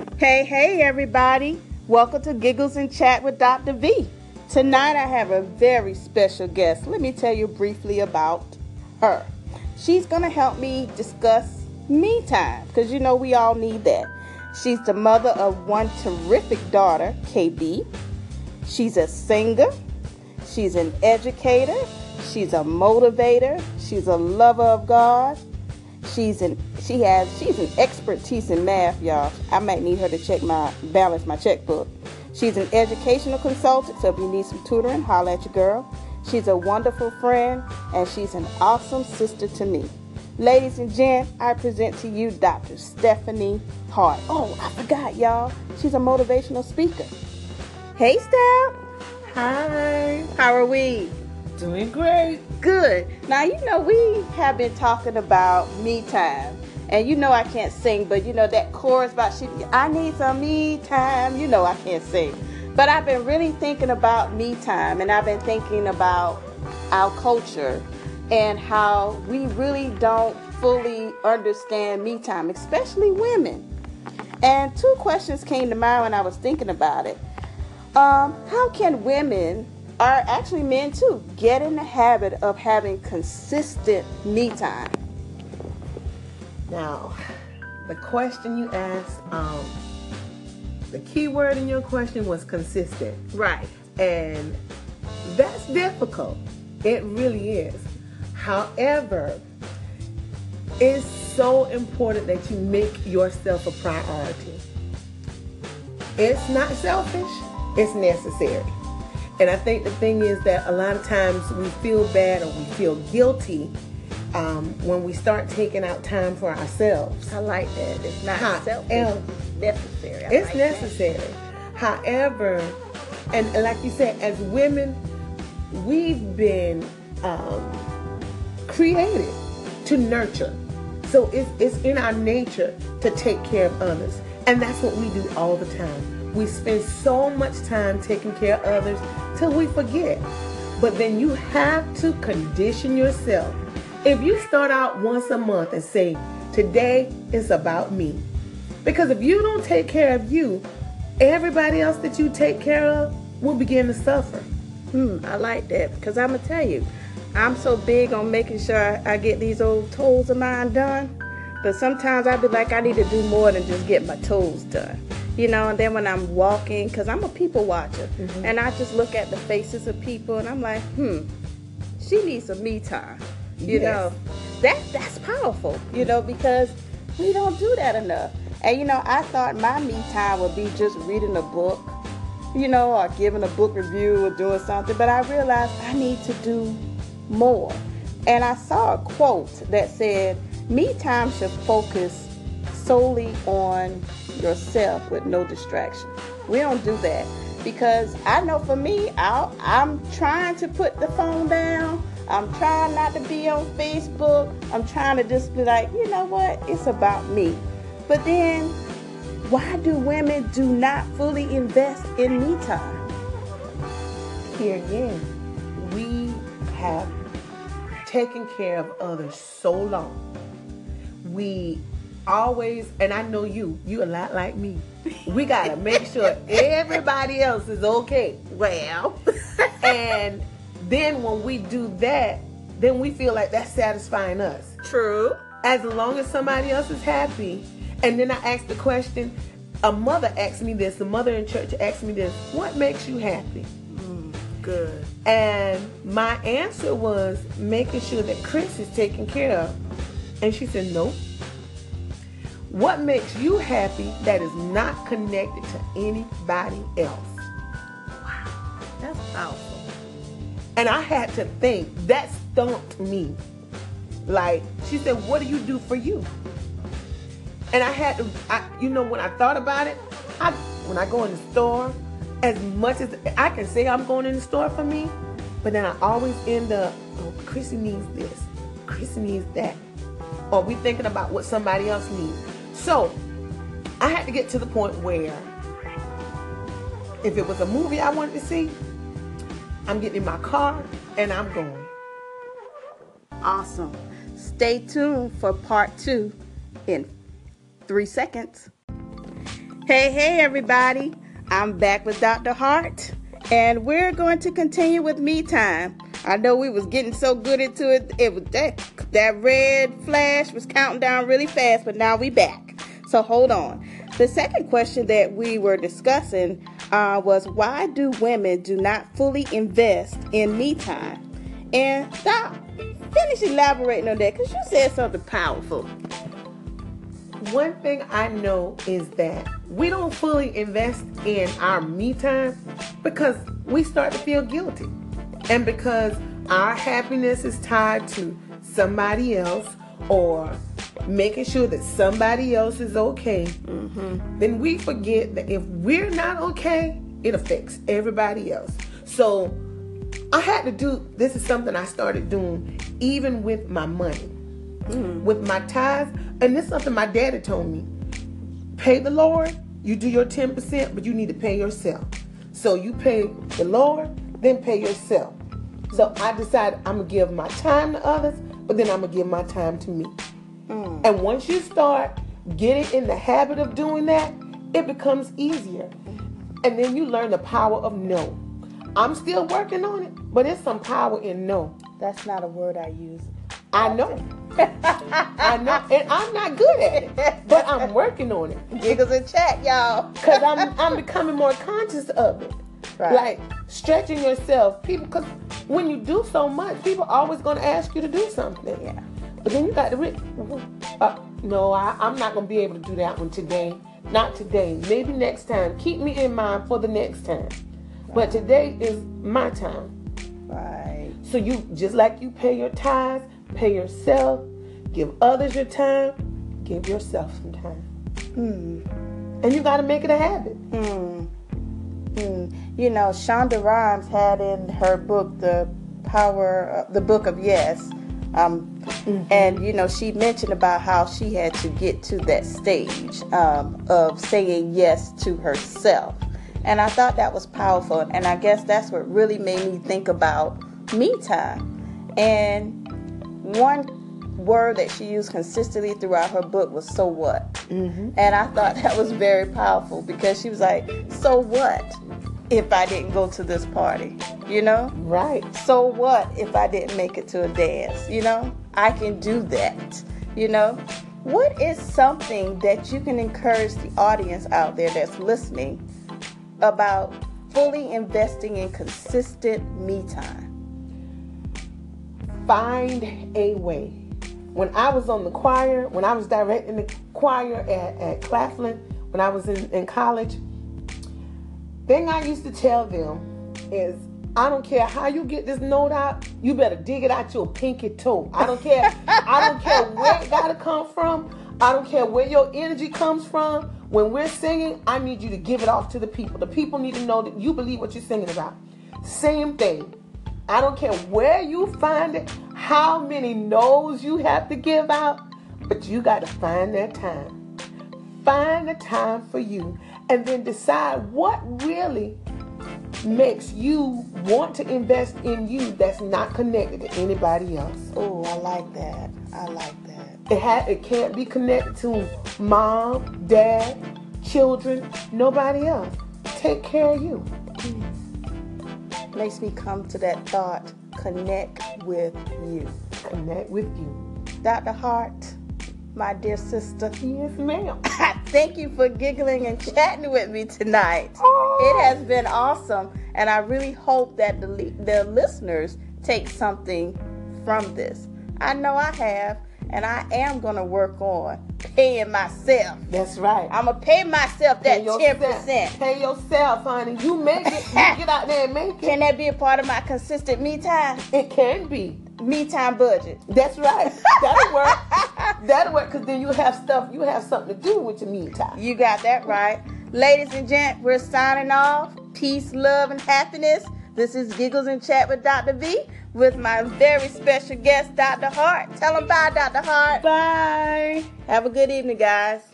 Hey, everybody. Welcome to Giggles and Chat with Dr. V. Tonight I have a very special guest. Let me tell you briefly about her. She's going to help me discuss me time because you know we all need that. She's the mother of one terrific daughter, KB. She's a singer. She's an educator. She's a motivator. She's a lover of God. She's an expertise in math, y'all. I might need her to balance my checkbook. She's an educational consultant, so if you need some tutoring, holla at your girl. She's a wonderful friend, and she's an awesome sister to me. Ladies and gents, I present to you Dr. Stephanie Hart. Oh, I forgot, y'all. She's a motivational speaker. Hey, Steph. Hi. How are we? Doing great. Good. Now, you know, we have been talking about me time. And you know I can't sing, but you know that chorus about I need some me time. You know I can't sing. But I've been really thinking about me time, and I've been thinking about our culture and how we really don't fully understand me time, especially women. And two questions came to mind when I was thinking about it. How can women, or actually men too, get in the habit of having consistent me time? Now, the question you asked, the key word in your question was consistent. Right. And that's difficult. It really is. However, it's so important that you make yourself a priority. It's not selfish, it's necessary. And I think the thing is that a lot of times we feel bad or we feel guilty when we start taking out time for ourselves. I like that. It's not selfish. It's necessary. It's necessary. However, and like you said, as women, we've been created to nurture. So it's in our nature to take care of others. And that's what we do all the time. We spend so much time taking care of others till we forget. But then you have to condition yourself. If you start out once a month and say, today is about me. Because if you don't take care of you, everybody else that you take care of will begin to suffer. I like that because I'm going to tell you, I'm so big on making sure I get these old toes of mine done. But sometimes I be like, I need to do more than just get my toes done. You know, and then when I'm walking, because I'm a people watcher, and I just look at the faces of people and I'm like, she needs some me time. You know, that's powerful, you know, because we don't do that enough. And, you know, I thought my me time would be just reading a book, you know, or giving a book review or doing something. But I realized I need to do more. And I saw a quote that said, me time should focus solely on yourself with no distraction. We don't do that because I know for me, I'm trying to put the phone down. I'm trying not to be on Facebook. I'm trying to just be like, you know what? It's about me. But then, why do women do not fully invest in me time? Here again, we have taken care of others so long. We always, and I know you a lot like me. We got to make sure everybody else is okay. Well, and then when we do that, then we feel like that's satisfying us. True. As long as somebody else is happy. And then I asked the question, a mother asked me this, the mother in church asked me this, what makes you happy? Good. And my answer was making sure that Chris is taken care of. And she said, no. What makes you happy that is not connected to anybody else? Wow, that's powerful. And I had to think, that stumped me. Like, she said, what do you do for you? And I had to, when I thought about it, when I go in the store, as much as I can say I'm going in the store for me, but then I always end up, Chrissy needs this, Chrissy needs that. Or we thinking about what somebody else needs. So, I had to get to the point where, if it was a movie I wanted to see, I'm getting in my car and I'm going. Awesome. Stay tuned for part 2 in 3 seconds. Hey, everybody. I'm back with Dr. Hart, and we're going to continue with me time. I know we was getting so good into it. It was that red flash was counting down really fast, but now we back. So hold on. The second question that we were discussing was, why do women do not fully invest in me time? And Doc, finish elaborating on that, because you said something powerful. One thing I know is that we don't fully invest in our me time because we start to feel guilty. And because our happiness is tied to somebody else or making sure that somebody else is okay, then we forget that if we're not okay, it affects everybody else. So I had to do, this is something I started doing even with my money, with my tithes. And this is something my daddy told me. Pay the Lord, you do your 10%, but you need to pay yourself. So you pay the Lord, then pay yourself. So I decided I'm going to give my time to others, but then I'm going to give my time to me. And once you start getting in the habit of doing that, it becomes easier. And then you learn the power of no. I'm still working on it, but there's some power in no. That's not a word I use. I know. I know. And I'm not good at it, but I'm working on it. Giggles in chat, y'all. Because I'm becoming more conscious of it. Right. Like stretching yourself. People, because when you do so much, people are always going to ask you to do something. Yeah. But then you got to, no, I'm not going to be able to do that one today. Not today. Maybe next time. Keep me in mind for the next time. Right. But today is my time. Right. So you, just like you pay your tithes, pay yourself, give others your time, give yourself some time. And you got to make it a habit. You know, Shonda Rhimes had in her book, The Book of Yes, and, you know, she mentioned about how she had to get to that stage of saying yes to herself. And I thought that was powerful. And I guess that's what really made me think about me time. And one word that she used consistently throughout her book was "so what?" And I thought that was very powerful, because she was like, so what if I didn't go to this party? You know? Right. So what if I didn't make it to a dance? You know? I can do that. You know? What is something that you can encourage the audience out there that's listening about fully investing in consistent me time? Find a way. When I was on the choir, when I was directing the choir at Claflin, when I was in college, thing I used to tell them is, I don't care how you get this note out, you better dig it out your pinky toe. I don't care. I don't care where it gotta come from. I don't care where your energy comes from. When we're singing, I need you to give it off to the people. The people need to know that you believe what you're singing about. Same thing. I don't care where you find it, how many no's you have to give out, but you got to find that time. Find the time for you, and then decide what really makes you want to invest in you that's not connected to anybody else. Oh, I like that. I like that. It can't be connected to mom, dad, children, nobody else. Take care of you. Makes me come to that thought: connect with you. Connect with you. Dr. Hart, my dear sister. Yes, ma'am. Thank you for giggling and chatting with me tonight. Oh. It has been awesome, and I really hope that the listeners take something from this. I know I have, and I am going to work on paying myself. That's right. I'm going to pay myself that 10%. Pay yourself, honey. You make it. You get out there and make it. Can that be a part of my consistent me time? It can be. Me time budget. That's right. That'll work. That'll work, because then you have something to do with your me time. You got that right. Ladies and gents, we're signing off. Peace, love, and happiness. This is Giggles and Chat with Dr. V, with my very special guest, Dr. Hart. Tell them bye, Dr. Hart. Bye. Have a good evening, guys.